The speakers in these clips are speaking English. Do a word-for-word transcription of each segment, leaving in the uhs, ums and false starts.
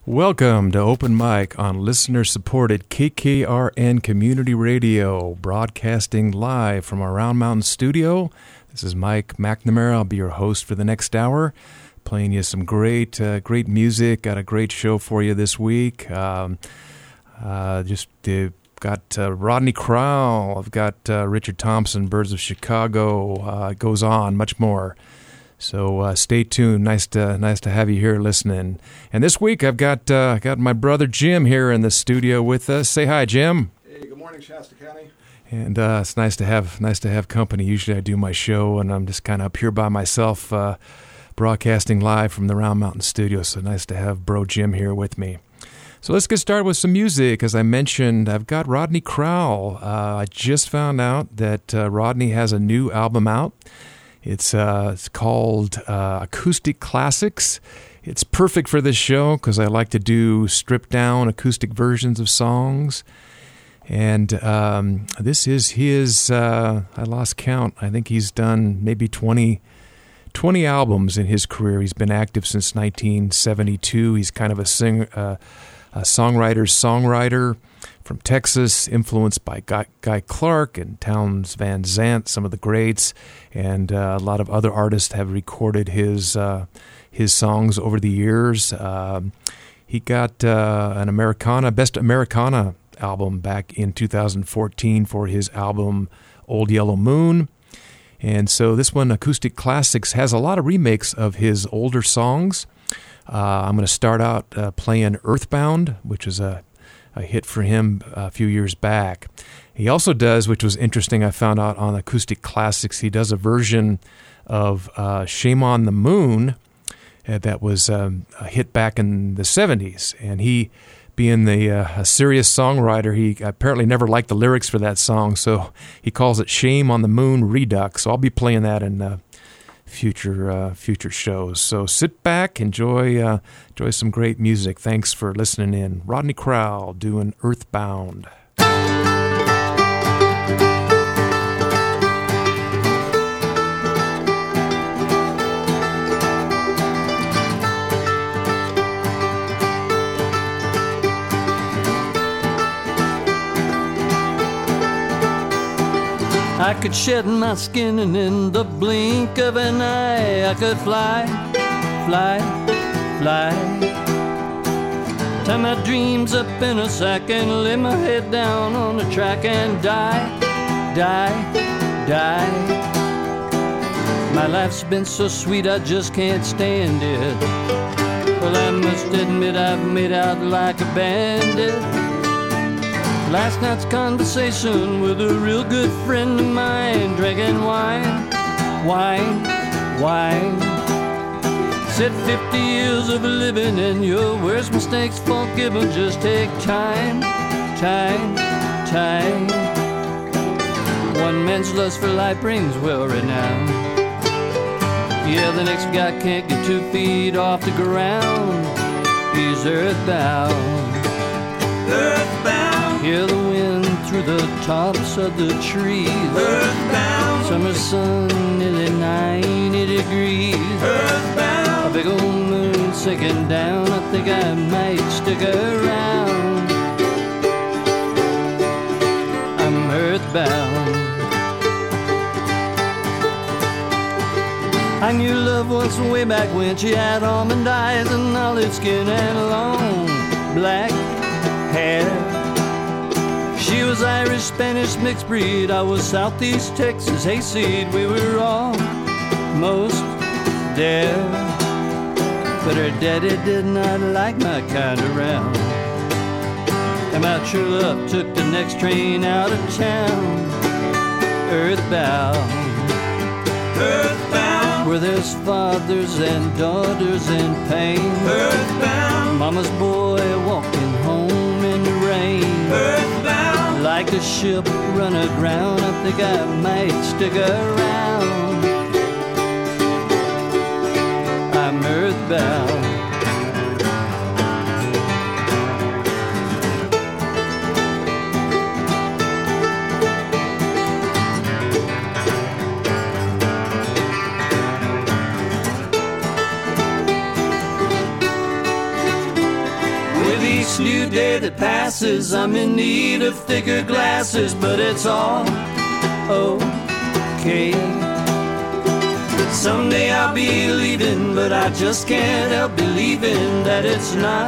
Welcome to Open Mic on listener-supported K K R N Community Radio, broadcasting live from our Round Mountain studio. This is Mike McNamara. I'll be your host for the next hour, playing you some great, uh, great music. Got a great show for you this week. Um, uh, just uh, got uh, Rodney Crowell. I've got uh, Richard Thompson, Birds of Chicago. Uh, it goes on, much more. So uh, stay tuned. Nice to nice to have you here listening. And this week I've got uh, got my brother Jim here in the studio with us. Say hi, Jim. Hey, good morning, Shasta County. And uh, it's nice to have nice to have company. Usually I do my show and I'm just kind of up here by myself, uh, broadcasting live from the Round Mountain studio. So nice to have Bro Jim here with me. So let's get started with some music. As I mentioned, I've got Rodney Crowell. Uh, I just found out that uh, Rodney has a new album out. It's uh, it's called uh, Acoustic Classics. It's perfect for this show because I like to do stripped-down acoustic versions of songs. And um, this is his, uh, I lost count, I think he's done maybe twenty, twenty albums in his career. He's been active since nineteen seventy-two. He's kind of a, sing, uh, a songwriter-songwriter from Texas, influenced by Guy, Guy Clark and Townes Van Zandt, some of the greats, and uh, a lot of other artists have recorded his uh, his songs over the years. Um, he got uh, an Americana, Best Americana album back in two thousand fourteen for his album Old Yellow Moon. And so this one, Acoustic Classics, has a lot of remakes of his older songs. Uh, I'm going to start out uh, playing Earthbound, which is a a hit for him a few years back. He also does, which was interesting, I found out on Acoustic Classics, he does a version of uh, Shame on the Moon uh, that was um, a hit back in the seventies. And he, being the uh, a serious songwriter, he apparently never liked the lyrics for that song, so he calls it Shame on the Moon Redux. So I'll be playing that in uh, future uh, future shows. So sit back, enjoy uh, enjoy some great music. Thanks for listening in. Rodney Crowell doing Earthbound. I could shed my skin and in the blink of an eye I could fly, fly, fly. Tie my dreams up in a sack and lay my head down on the track and die, die, die. My life's been so sweet I just can't stand it. Well, I must admit I've made out like a bandit. Last night's conversation with a real good friend of mine, drinking wine, wine, wine. Said fifty years of living and your worst mistakes forgiven. Just take time, time, time. One man's lust for life brings well renown. Yeah, the next guy can't get two feet off the ground. He's earthbound, earthbound. Hear the wind through the tops of the trees. Earthbound. Summer sun, nearly ninety degrees. Earthbound. A big old moon sinking down. I think I might stick around. I'm earthbound. I knew love once way back when she had almond eyes and olive skin and long black hair. She was Irish, Spanish, mixed breed. I was Southeast Texas, hayseed. We were almost there. But her daddy did not like my kind around. And my true love took the next train out of town. Earthbound, earthbound. Where there's fathers and daughters in pain. Earthbound. Mama's boy walking home in the rain. Earthbound. Like a ship run aground, I think I might stick around. I'm earthbound. passes. I'm in need of thicker glasses, but it's all okay. Someday I'll be leaving, but I just can't help believing that it's not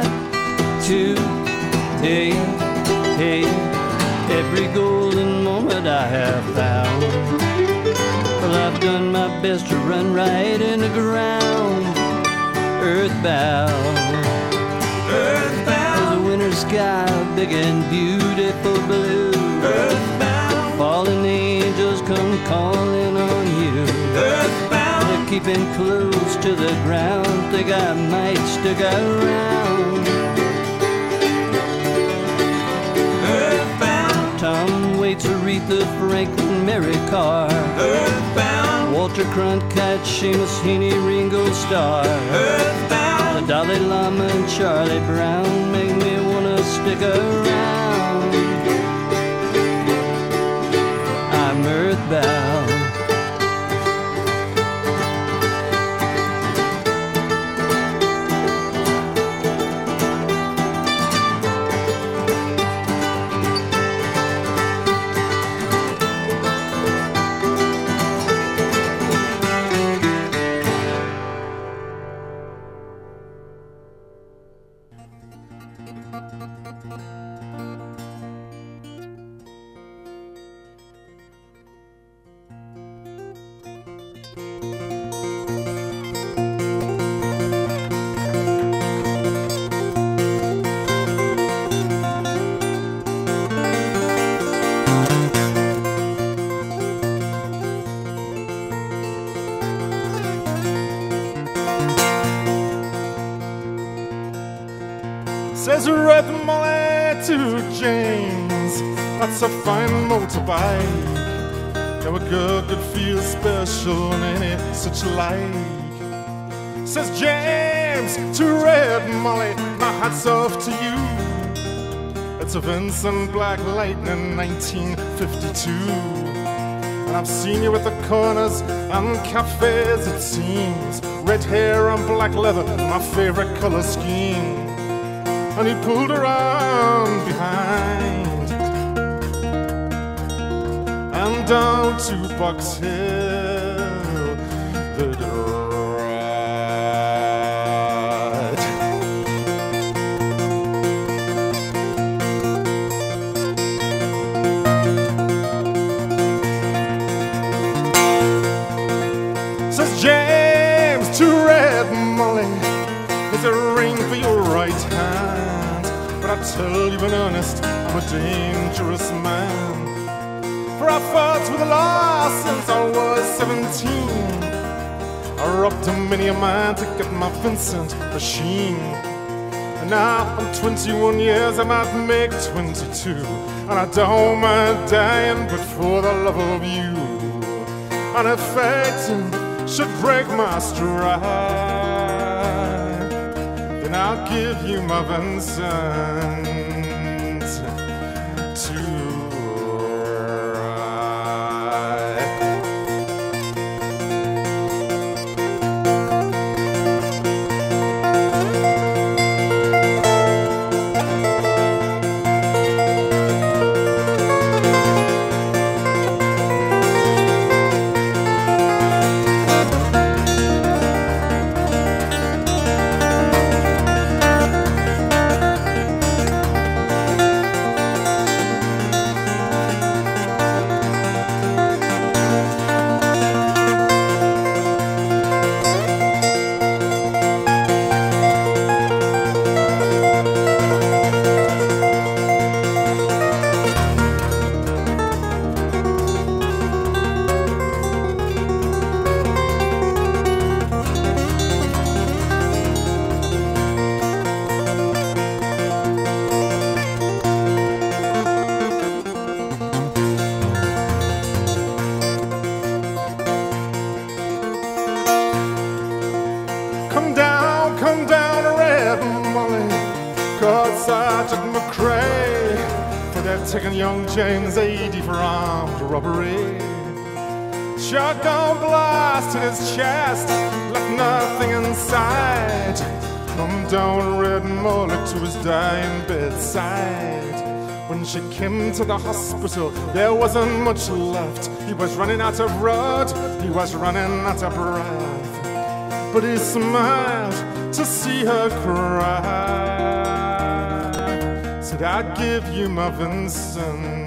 today. Hey, every golden moment I have found, well, I've done my best to run right in the ground. Earthbound, earthbound. There's a winter sky, big and beautiful blue. Earthbound, fallen angels come calling on you. Earthbound, they're keeping close to the ground. Think I might stick around. Earthbound, Tom Waits, Aretha Franklin, Mary Carr. Earthbound, Walter Cronkite, Seamus Heaney, Ringo Starr. Earthbound, the Dalai Lama and Charlie Brown make me wanna stick around. I'm earthbound. Says Red Molly to James, that's a fine motorbike. Yeah, a girl could feel special in it, such like. Says James to Red Molly, my hat's off to you. It's a Vincent Black Lightning nineteen fifty-two. And I've seen you at the corners and cafes, it seems. Red hair and black leather, my favorite color scheme. And he pulled around behind and down to Box Hill they'd ride. Says James to Red Molly, there's a ring for your right hand, but I tell you in earnest, I'm a dangerous man. For I fought with the law since I was seventeen. I robbed a many a man to get my Vincent machine. And now I'm twenty-one years, I might make twenty-two. And I don't mind dying, but for the love of you. And if fate should break my stride, then I'll give you my Vincent to ride. Sergeant McCrae, for they've taken young James eighty for armed robbery. Shotgun blast in his chest, left nothing inside. come down red mullet to his dying bedside. When she came to the hospital, there wasn't much left. He was running out of blood, he was running out of breath. But he smiled to see her cry. Said, I'd give you my Vincent.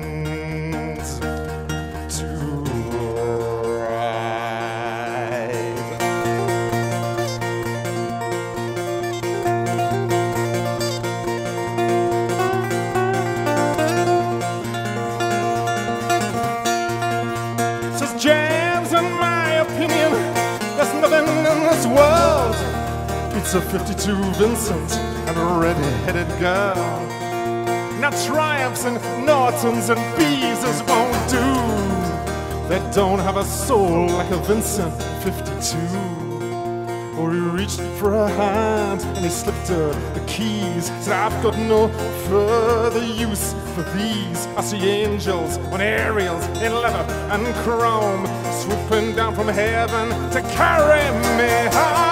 World beats a fifty-two Vincent and a red-headed girl. Now triumphs and Nortons and Beeses won't do. They don't have a soul like a Vincent fifty-two. Or he reached for her hand and he slipped her the keys. Said, I've got no further use for these. I see angels on aerials in leather and chrome, swooping down from heaven to carry me home.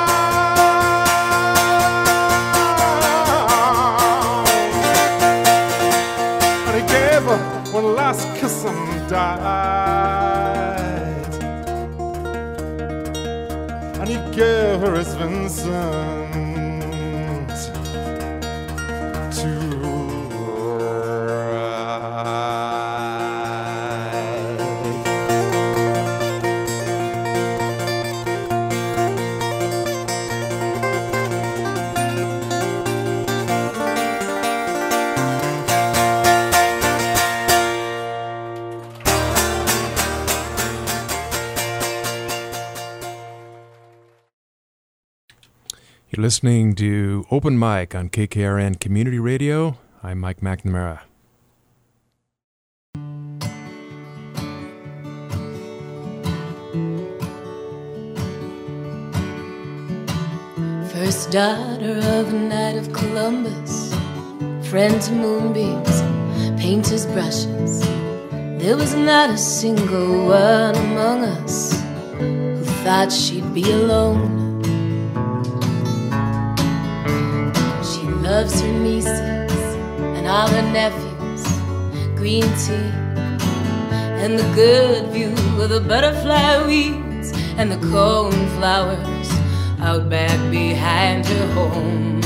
And he gave her one last kiss and died. And he gave her his Vincent to You're listening to Open Mic on K K R N Community Radio. I'm Mike McNamara. First daughter of a knight of Columbus, friend to moonbeams, painter's brushes. There was not a single one among us who thought she'd be alone. Loves her nieces and all her nephews, green tea and the good view of the butterfly weeds and the cornflowers out back behind her home.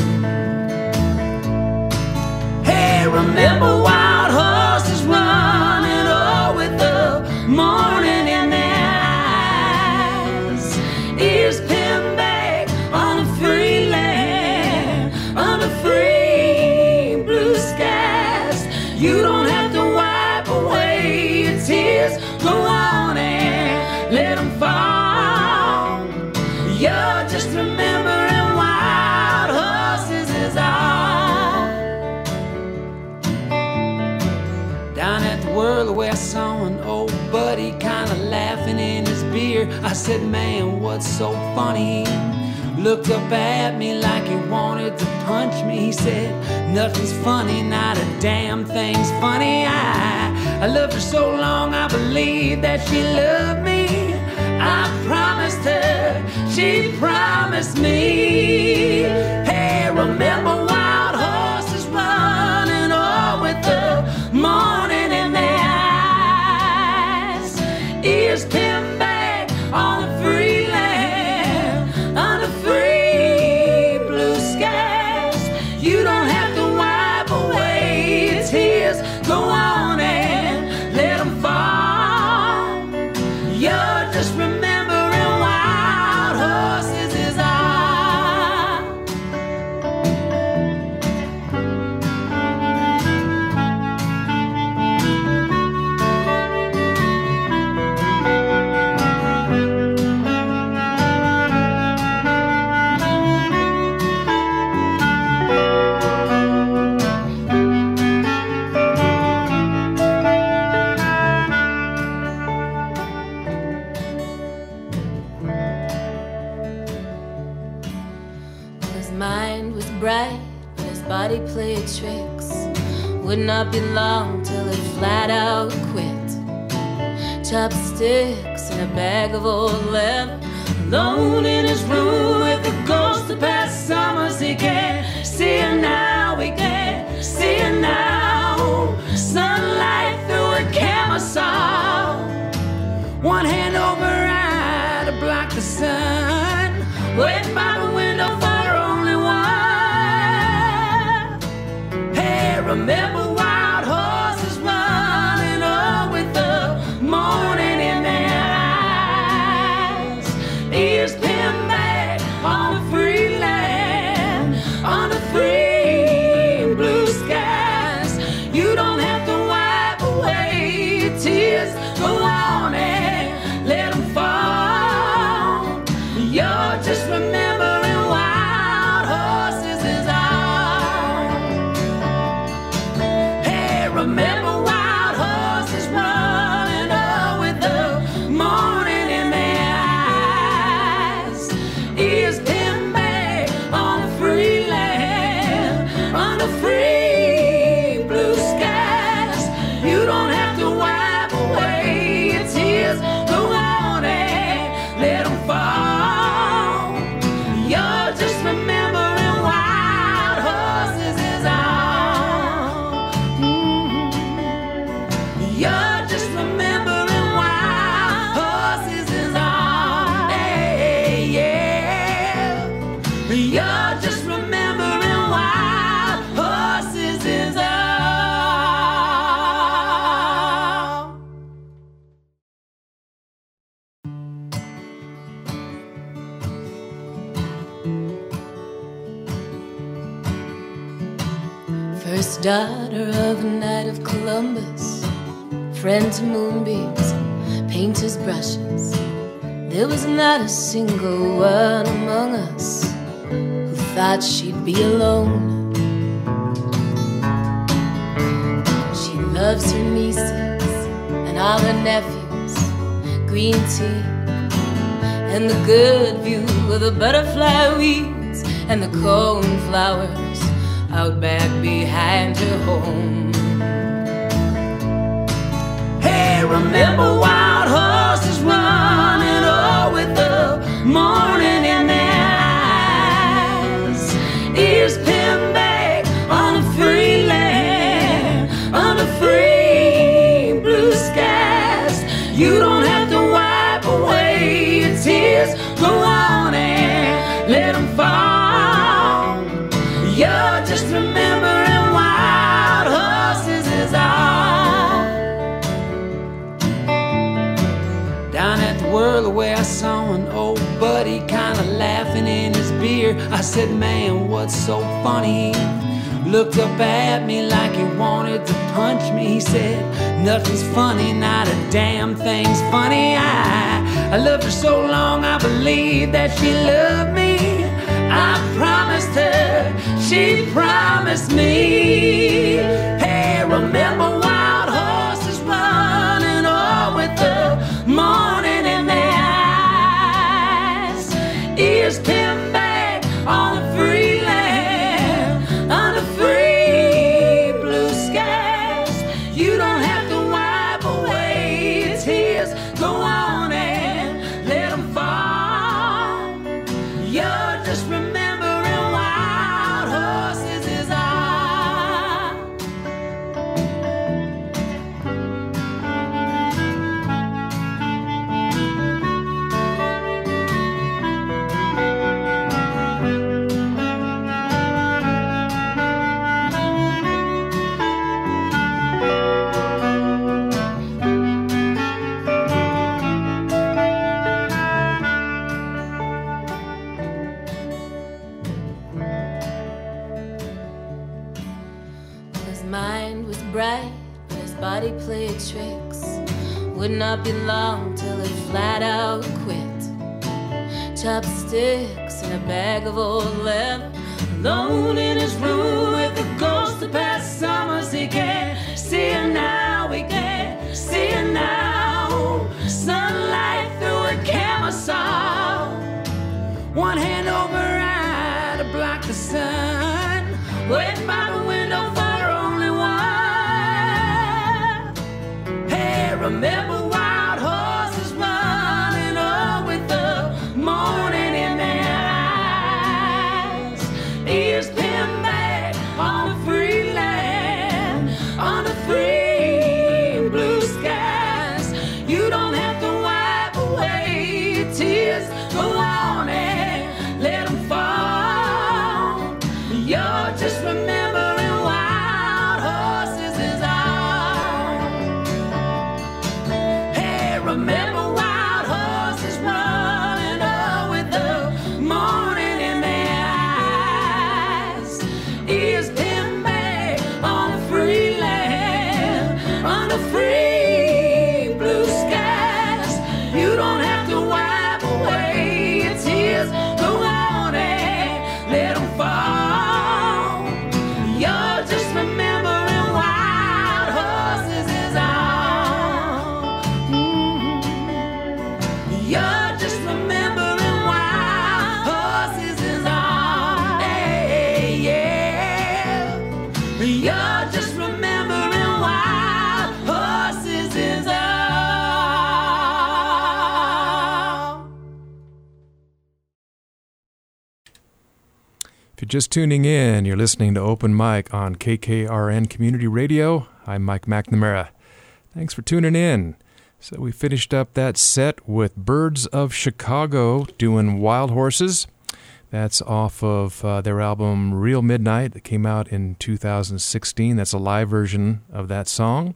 Hey, remember wild horses running, oh, with the morning in their eyes, ears pinned back on a free land, under free blue skies. You don't have to wipe away your tears. Go on and let them fall. You're just remembering wild horses is all. Down at the Whirl where I saw an old buddy kinda laughing in his beer. I said, man, what's so funny? Looked up at me like he wanted to punch me. He said, nothing's funny, not a damn thing's funny. I, I loved her so long, I believed that she loved me. I promised her, she promised me. Hey, remember wild horses running, oh, with the morning in their eyes, ears pinned back on the free land, under free blue skies. You don't have to wipe away your tears. Go on and let them fall. You're just remembering wild horses is all. His mind was bright, but his body played tricks. Would not be long till it flat out quit. Chopsticks and a bag of old leather, alone in his room with the ghost of past summers. He can't see her now, he can't see her now. Sunlight through her camisole, one hand over her eye to block the sun, waiting by the window for her only one. Hey, remember wild horses running up with the morning in their eyes, ears pinned back on the free land, on the free blue skies. You don't have to wipe away your tears, go on and let them fall. You're just remembering wild horses is all. Hey, remember wild horses running up with the morning in their eyes, ears pinned back on the free land, on the free blue skies. You don't have to wipe away your tears, go on and let them fall. You're just remembering wild horses is all. Mhm. You're just remembering wild horses is all. Hey, yeah. You're just remembering wild horses is all. First daughter of a knight of Columbus, friend to moonbeams, painter's brushes. There was not a single one among us who thought she'd be alone. She loves her nieces and all her nephews, green tea and the good view of the butterfly weeds and the cornflowers out back behind her home. Hey, remember wild horses running oh with the morning in their eyes, ears pinned back on the free land, on the free blue skies. You don't have to wipe away your tears, go on and let them fall. You're just remembering wild horses is all. Down at the Whirlaway I saw an old buddy kinda laughing in his beer. I said, man, what's so funny? He looked up at me like he wanted to punch me. He said, nothing's funny, not a damn thing's funny. I, I loved her so long I believed that she loved me. I promised her, she promised me. Hey, remember wild horses running oh with the morning in their eyes, ears pinned back on the free land, on the free blue skies. You don't have to wipe away your tears, go on and let them fall. You're just remembering wild horses is all. His mind was bright, but his body played tricks. Would not be long till it flat out quit. Chopsticks and a bag of old leather, alone in his room with the ghost of past summers. He can't see her now, he can't see her now. Sunlight through her camisole, one hand over her eye to block the sun, waiting by the window for her only one. Hey, remember wild horses running up with the morning in their eyes. If you're just tuning in, you're listening to Open Mic on K K R N Community Radio. I'm Mike McNamara. Thanks for tuning in. So we finished up that set with Birds of Chicago doing Wild Horses. That's off of uh, their album Real Midnight that came out in two thousand sixteen. That's a live version of that song.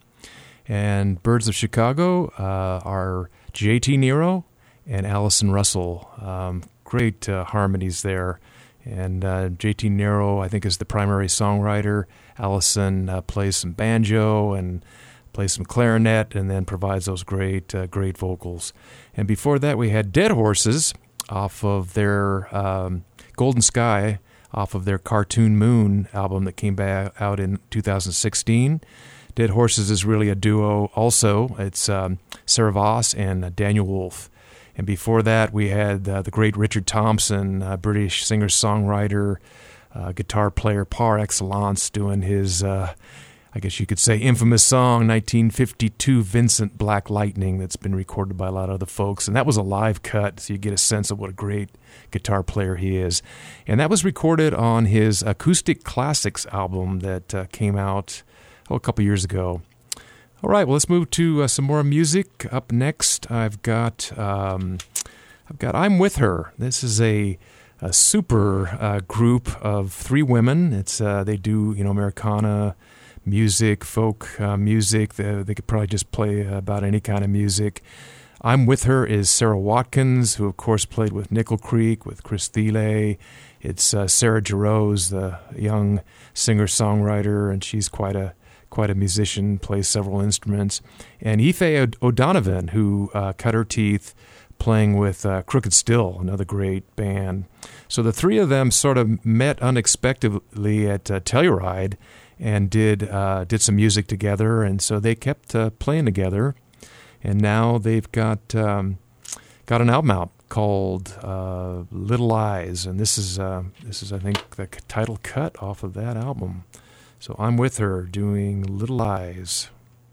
And Birds of Chicago uh, are J T Nero and Allison Russell. Um, great uh, harmonies there. And uh, J T Nero, I think, is the primary songwriter. Allison uh, plays some banjo and plays some clarinet and then provides those great, uh, great vocals. And before that, we had Dead Horses off of their um, Golden Sky, off of their Cartoon Moon album that came back out in two thousand sixteen. Dead Horses is really a duo also. It's um, Sarah Voss and uh, Daniel Wolf. And before that, we had uh, the great Richard Thompson, uh, British singer-songwriter, uh, guitar player par excellence, doing his, uh, I guess you could say, infamous song, nineteen fifty-two Vincent Black Lightning, that's been recorded by a lot of other folks. And that was a live cut, so you get a sense of what a great guitar player he is. And that was recorded on his Acoustic Classics album that uh, came out oh, a couple years ago. All right, well, let's move to uh, some more music. Up next, I've got um, I've got I'm With Her. This is a, a super uh, group of three women. It's uh, they do you know Americana music, folk uh, music. They, they could probably just play about any kind of music. I'm With Her is Sarah Watkins, who of course played with Nickel Creek, with Chris Thiele. It's uh, Sarah Jarosz, the young singer-songwriter, and she's quite a quite a musician, plays several instruments. And Aoife O'Donovan, who uh, cut her teeth playing with uh, Crooked Still, another great band. So the three of them sort of met unexpectedly at uh, Telluride and did uh, did some music together, and so they kept uh, playing together. And now they've got um, got an album out called uh, Little Eyes, and this is uh, this is I think the title cut off of that album. So I'm With Her doing Little Eyes.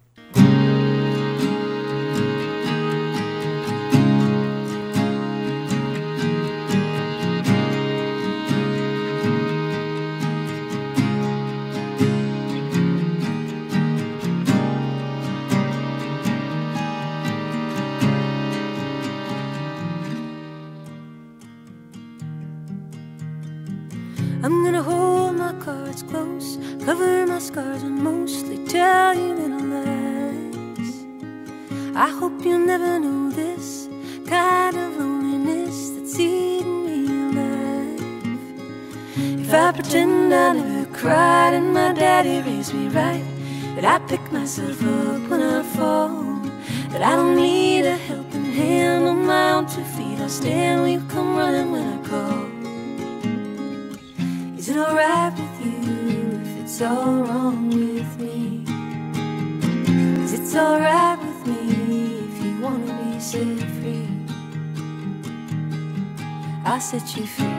I'm gonna hold my cards close, cover my scars, and mostly tell you little lies. I hope you'll never know this kind of loneliness that's eating me alive. If I pretend I never cried and my daddy raised me right, that I pick myself up when I fall, that I don't need a helping hand on my own two feet, I'll stand when you come running when I call. Is it alright with you if it's all wrong with me? Is it alright with me if you wanna be set free? I'll set you free.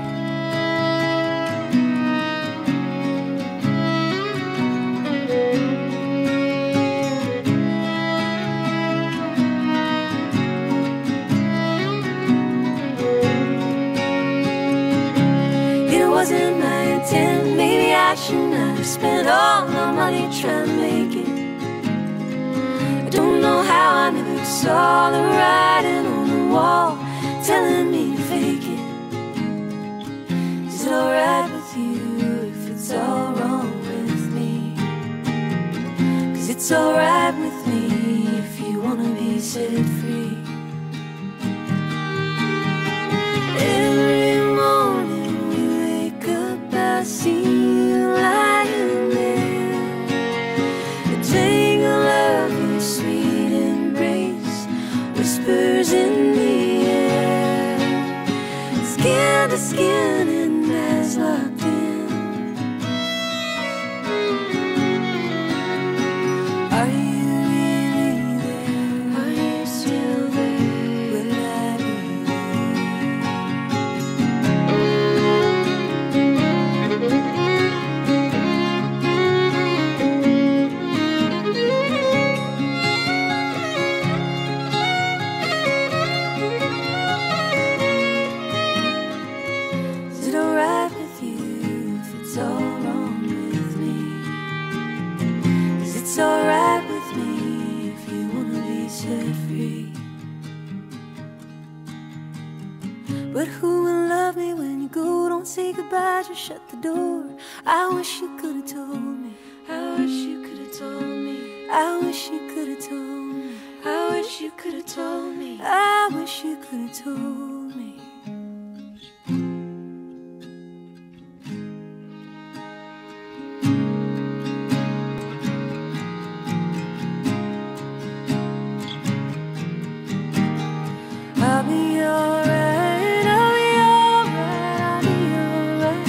It wasn't my intent, maybe I should not have spent all my money trying to make it. I don't know how I never saw the writing on the wall telling me to fake it. Is it alright with you if it's all wrong with me? Cause it's alright with me if you wanna be set free. Every morning we wake up, I see you lying there. The tangle of your sweet embrace whispers in the air. Skin to skin and eyes locked in. Are you really there? Are you still there? Will I be Is set free. But who will love me when you go? Don't say goodbye, just shut the door. I wish you could have told me. I wish you could have told me. I wish you could have told me. I wish you could have told me. I wish you could have told me. I'll be alright, I'll be alright, I'll be alright,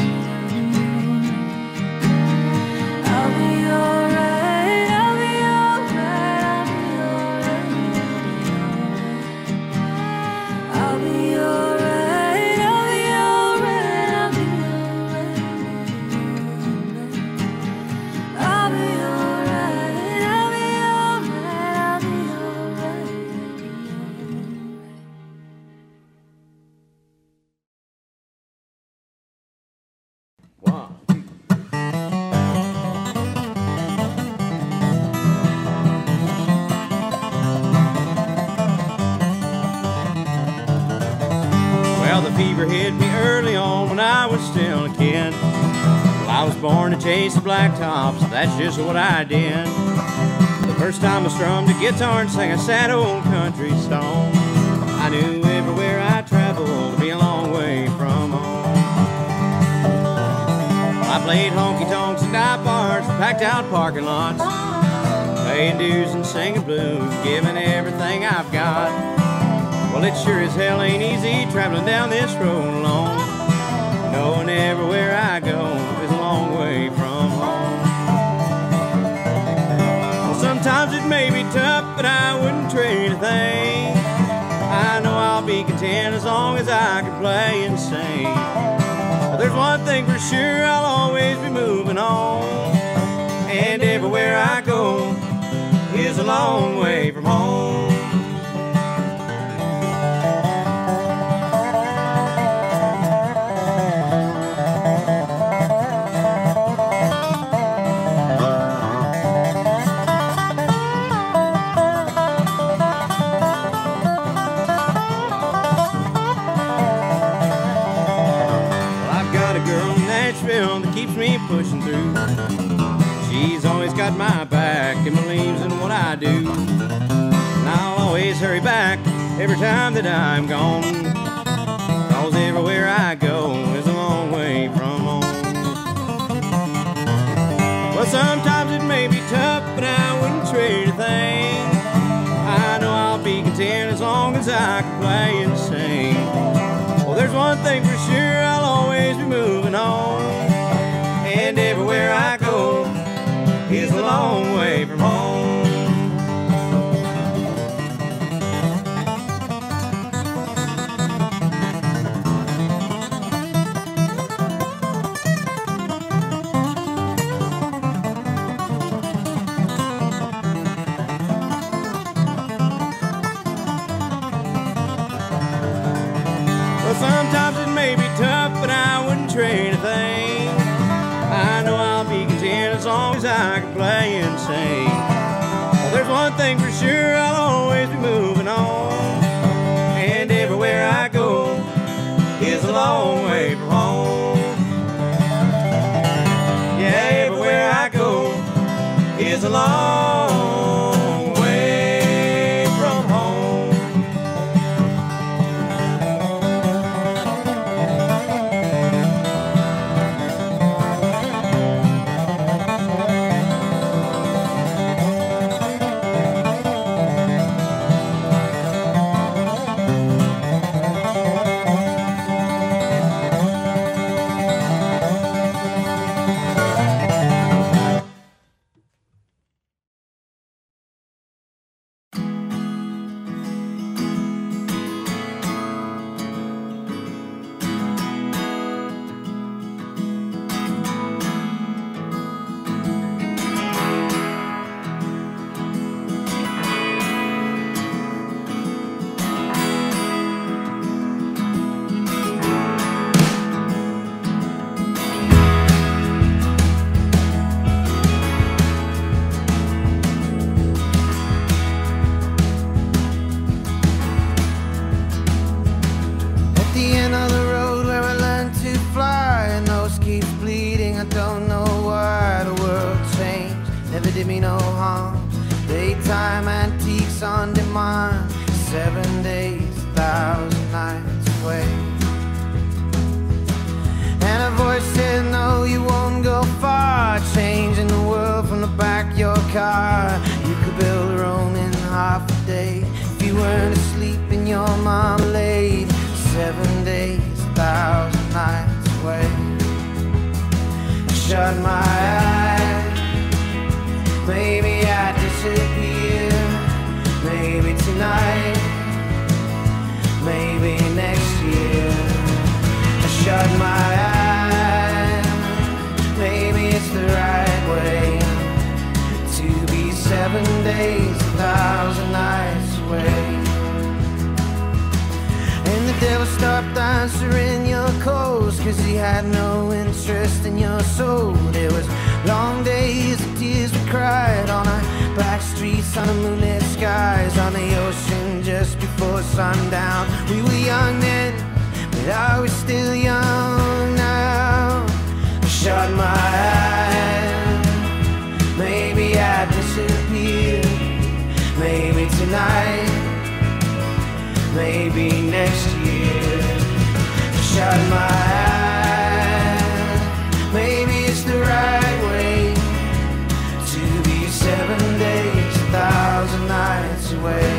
I'll be alright, I'll be alright, I'll be alright, I'll be alright, I'll be alright, I'll be alright, I'll be alright, I'll be alright. Well, the fever hit me early on when I was still a kid. Well, I was born to chase the blacktops, that's just what I did. The first time I strummed a guitar and sang a sad old country song, I knew everywhere I traveled to be a long way from home. I played honky-tonks and dive bars, packed out parking lots, paying dues and singing blues, giving everything I've got. Well, it sure as hell ain't easy traveling down this road alone, knowing everywhere I go is a long way from home. Well, sometimes it may be tough, but I wouldn't trade a thing. I know I'll be content as long as I can play and sing. Well, there's one thing for sure, I'll always be moving on, and everywhere I go is a long way from home. That keeps me pushing through. She's always got my back and believes in what I do, and I'll always hurry back every time that I'm gone, cause everywhere I go is a long way from home. Well, sometimes it may be tough, but I wouldn't trade a thing. I know I'll be content as long as I can play and sing. Well, there's one thing for sure, I'll always be moving on, and everywhere I go is a long way from home. Well, sometimes it may be tough, but I wouldn't trade a thing. I know I'll be content as long as I can play and sing. Well, there's one thing for sure, I'll always be moving on, and everywhere I go is a long way from home. Yeah, everywhere I go is a long way from home. Sunday morning, seven days, a thousand nights away. And a voice said, no, you won't go far, changing the world from the back of your car. You could build Rome in half a day if you weren't asleep in your marmalade. Seven days, a thousand nights away. I shut my eyes, maybe I disappear. Maybe tonight, maybe next year. I shut my eyes, maybe it's the right way to be seven days, a thousand nights away. And the devil stopped answering your calls, cause he had no interest in your soul. There was long days of tears we cried on our back streets, on the moonlit skies, on the ocean just before sundown. We were young then, but are we still young now? I shut my eyes, maybe I disappeared. Maybe tonight, maybe next year. I shut my eyes, maybe it's the right way to be seven days, a thousand nights away.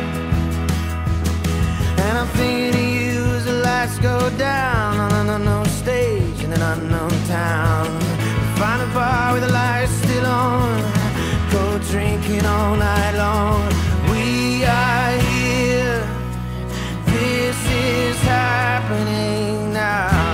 And I'm thinking of you as the lights go down on an unknown stage in an unknown town. Find a bar with the lights still on, go drinking all night long. We are here, this is happening now.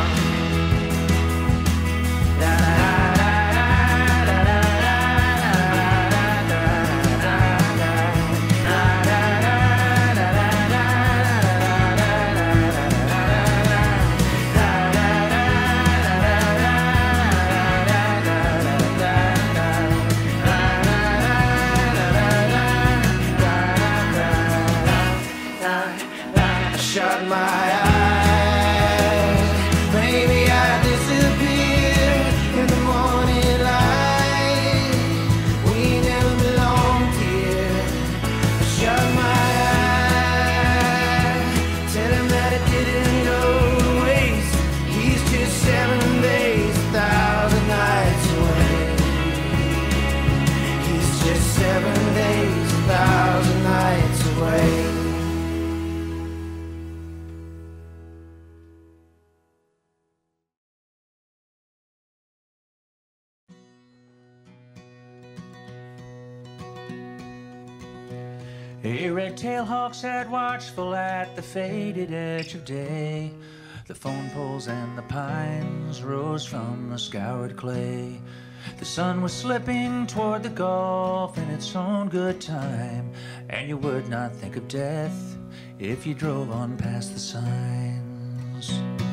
Shut my eyes, maybe I disappear in the morning light. We never belonged here. Shut my eyes, tell him that it didn't go to waste. He's just seven days, a thousand nights away. He's just seven days, a thousand nights away. A red-tailed hawk sat watchful at the faded edge of day. The phone poles and the pines rose from the scoured clay. The sun was slipping toward the Gulf in its own good time, and you would not think of death if you drove on past the signs.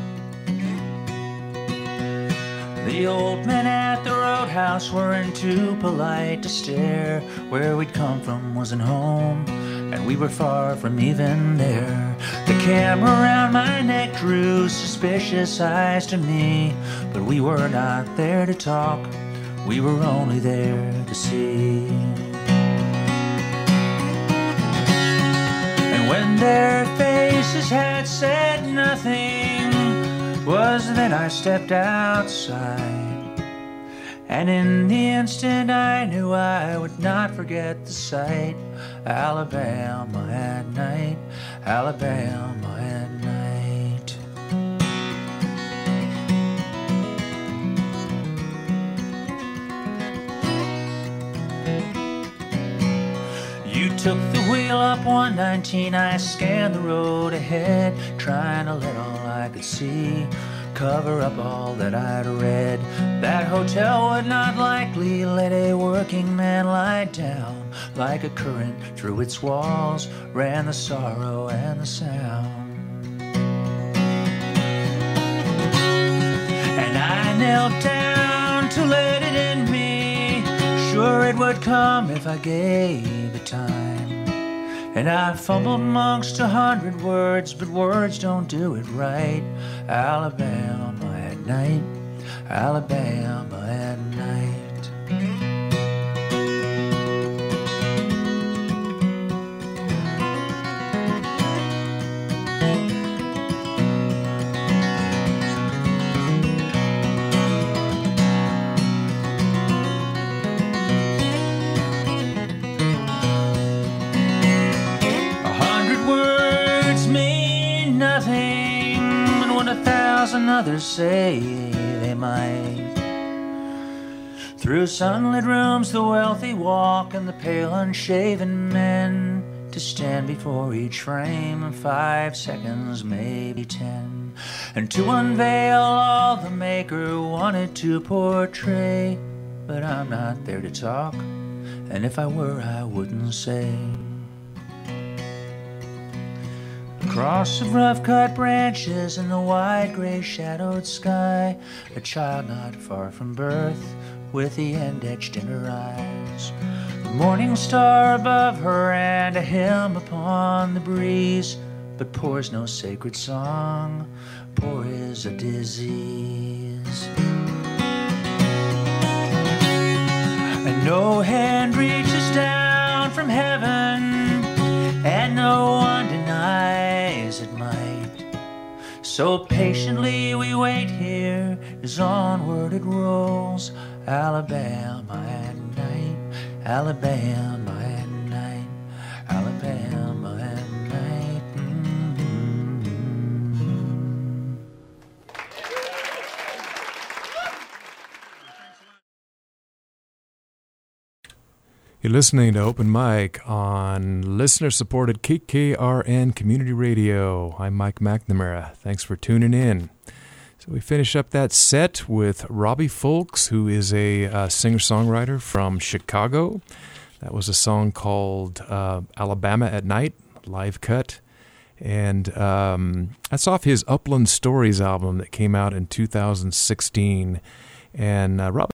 The old men at the roadhouse weren't too polite to stare. Where we'd come from wasn't home, and we were far from even there. The camera around my neck drew suspicious eyes to me, but we were not there to talk, we were only there to see. And when their faces had said nothing, was then I stepped outside, and in the instant I knew I would not forget the sight. Alabama at night, Alabama at night. You took the wheel up one nineteen, I scanned the road ahead, trying to let all I could see cover up all that I'd read. That hotel would not likely let a working man lie down. Like a current through its walls ran the sorrow and the sound. And I knelt down to let it in me, sure it would come if I gave it time. And I fumbled amongst a hundred words, but words don't do it right. Alabama at night, Alabama at night. and others say they might. Through sunlit rooms the wealthy walk, and the pale unshaven men, to stand before each frame in five seconds, maybe ten, and to unveil all the maker wanted to portray. But I'm not there to talk, and if I were, I wouldn't say. Across of rough-cut branches in the wide gray-shadowed sky, a child not far from birth, with the end etched in her eyes. The morning star above her and a hymn upon the breeze, but poor's no sacred song, poor is a disease. And no hand reaches down from heaven, and no one denies it might. So patiently we wait here as onward it rolls, Alabama at night, Alabama at night, Alabama at night. Mm-hmm. You're listening to Open Mic on listener-supported K K R N Community Radio. I'm Mike McNamara. Thanks for tuning in. So we finish up that set with Robbie Fulks, who is a uh, singer-songwriter from Chicago. That was a song called uh, Alabama at Night, live cut. And um, that's off his Upland Stories album that came out in two thousand sixteen. And uh, Robbie